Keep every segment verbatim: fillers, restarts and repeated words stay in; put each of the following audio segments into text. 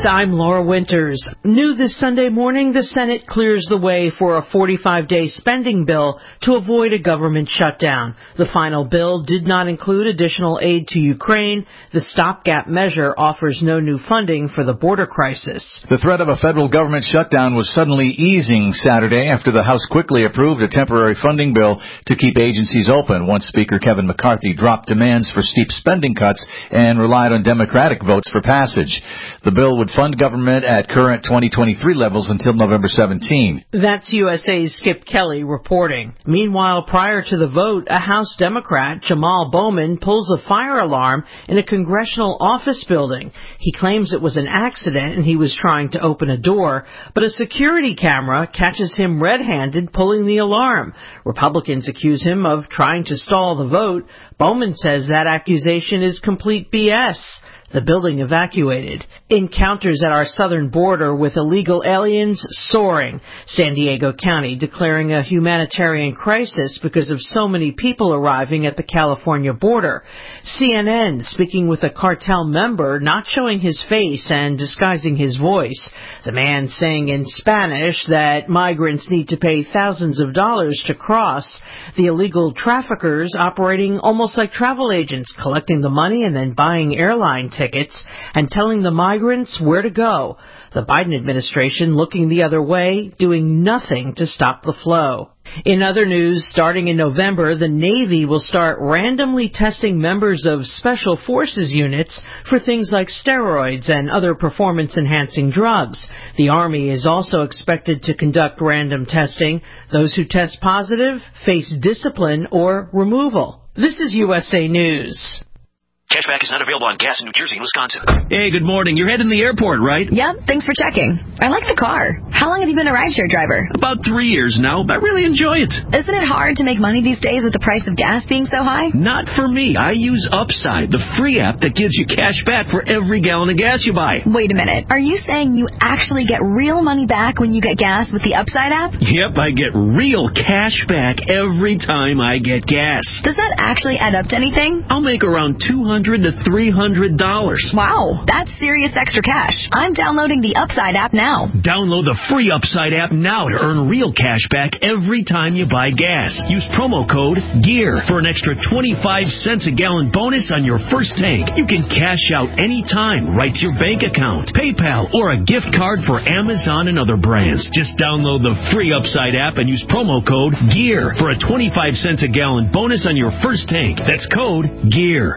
I'm Laura Winters. New this Sunday morning, the Senate clears the way for a forty-five day spending bill to avoid a government shutdown. The final bill did not include additional aid to Ukraine. The stopgap measure offers no new funding for the border crisis. The threat of a federal government shutdown was suddenly easing Saturday after the House quickly approved a temporary funding bill to keep agencies open once Speaker Kevin McCarthy dropped demands for steep spending cuts and relied on Democratic votes for passage. The bill would fund government at current twenty twenty-three levels until November seventeenth. That's U S A's Skip Kelly reporting. Meanwhile, prior to the vote, a House Democrat, Jamal Bowman, pulls a fire alarm in a congressional office building. He claims it was an accident and he was trying to open a door, but a security camera catches him red-handed pulling the alarm. Republicans accuse him of trying to stall the vote. Bowman says that accusation is complete B S. The building evacuated. Encounters at our southern border with illegal aliens soaring. San Diego County declaring a humanitarian crisis because of so many people arriving at the California border. C N N speaking with a cartel member, not showing his face and disguising his voice. The man saying in Spanish that migrants need to pay thousands of dollars to cross. The illegal traffickers operating almost like travel agents, collecting the money and then buying airline tickets. tickets and telling the migrants where to go. The Biden administration looking the other way, doing nothing to stop the flow. In other news, starting in November, the Navy will start randomly testing members of Special Forces units for things like steroids and other performance-enhancing drugs. The Army is also expected to conduct random testing. Those who test positive face discipline or removal. This is U S A News. Cashback is not available on gas in New Jersey and Wisconsin. Hey, good morning. You're heading to the airport, right? Yep, thanks for checking. I like the car. How long have you been a rideshare driver? About three years now, but I really enjoy it. Isn't it hard to make money these days with the price of gas being so high? Not for me. I use Upside, the free app that gives you cash back for every gallon of gas you buy. Wait a minute. Are you saying you actually get real money back when you get gas with the Upside app? Yep, I get real cash back every time I get gas. Does that actually add up to anything? I'll make around two hundred to three hundred dollars. Wow, that's serious extra cash. I'm downloading the Upside app now. Download the free Upside app now to earn real cash back every time you buy gas. Use promo code GEAR for an extra twenty-five cents a gallon bonus on your first tank. You can cash out anytime right to your bank account, PayPal, or a gift card for Amazon and other brands. Just download the free Upside app and use promo code GEAR for a twenty-five cents a gallon bonus on your first tank. That's code GEAR.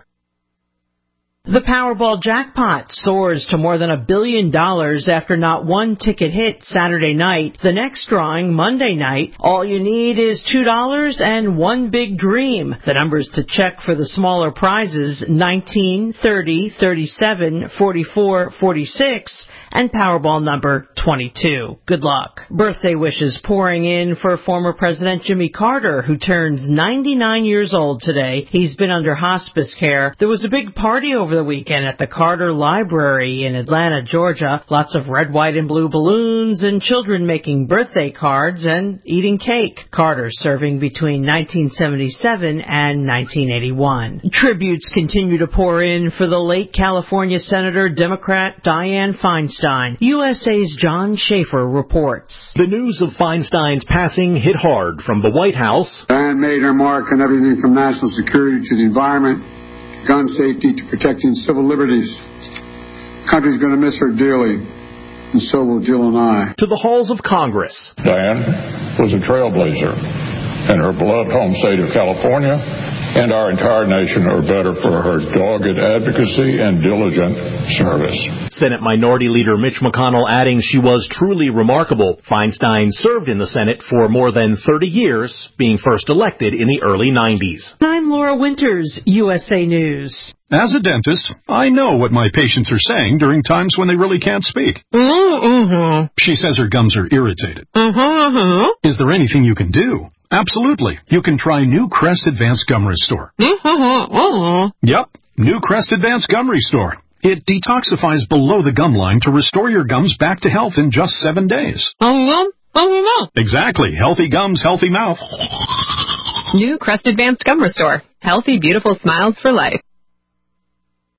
The Powerball jackpot soars to more than a billion dollars after not one ticket hit Saturday night. The next drawing Monday night. All you need is two dollars and one big dream. The numbers to check for the smaller prizes, nineteen, thirty, thirty-seven, forty-four, forty-six, and Powerball number twenty-two. Good luck. Birthday wishes pouring in for former President Jimmy Carter, who turns ninety-nine years old today. He's been under hospice care. There was a big party over the weekend at the Carter Library in Atlanta, Georgia. Lots of red, white, and blue balloons and children making birthday cards and eating cake. Carter serving between nineteen seventy-seven and nineteen eighty-one. Tributes continue to pour in for the late California Senator, Democrat Dianne Feinstein. U S A's John Schaefer reports. The news of Feinstein's passing hit hard from the White House. Dianne made her mark on everything from national security to the environment, gun safety to protecting civil liberties. The country's going to miss her dearly, and so will Jill and I. To the halls of Congress. Dianne was a trailblazer, and her beloved home state of California and our entire nation are better for her dogged advocacy and diligent service. Senate Minority Leader Mitch McConnell adding she was truly remarkable. Feinstein served in the Senate for more than thirty years, being first elected in the early nineties. I'm Laura Winters, U S A News. As a dentist, I know what my patients are saying during times when they really can't speak. Mm-hmm. She says her gums are irritated. Mm-hmm. Is there anything you can do? Absolutely. You can try new Crest Advanced Gum Restore. Mm-hmm. Yep, new Crest Advanced Gum Restore. It detoxifies below the gum line to restore your gums back to health in just seven days. Mm-hmm. Exactly. Healthy gums, healthy mouth. New Crest Advanced Gum Restore. Healthy, beautiful smiles for life.